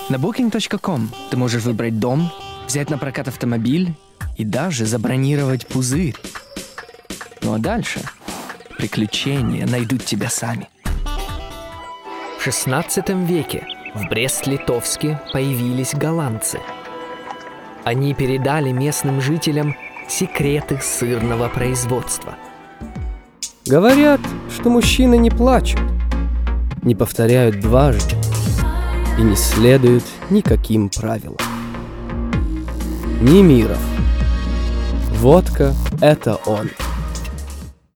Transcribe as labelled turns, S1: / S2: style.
S1: На Booking.com ты можешь выбрать дом, взять на прокат автомобиль и даже забронировать пузырь. Ну а дальше приключения найдут тебя сами.
S2: В XVI веке в Брест-Литовске появились голландцы. Они передали местным жителям секреты сырного производства.
S3: Говорят, что мужчины не плачут, не повторяют дважды и не следуют никаким правилам. Немиров. Водка – это он.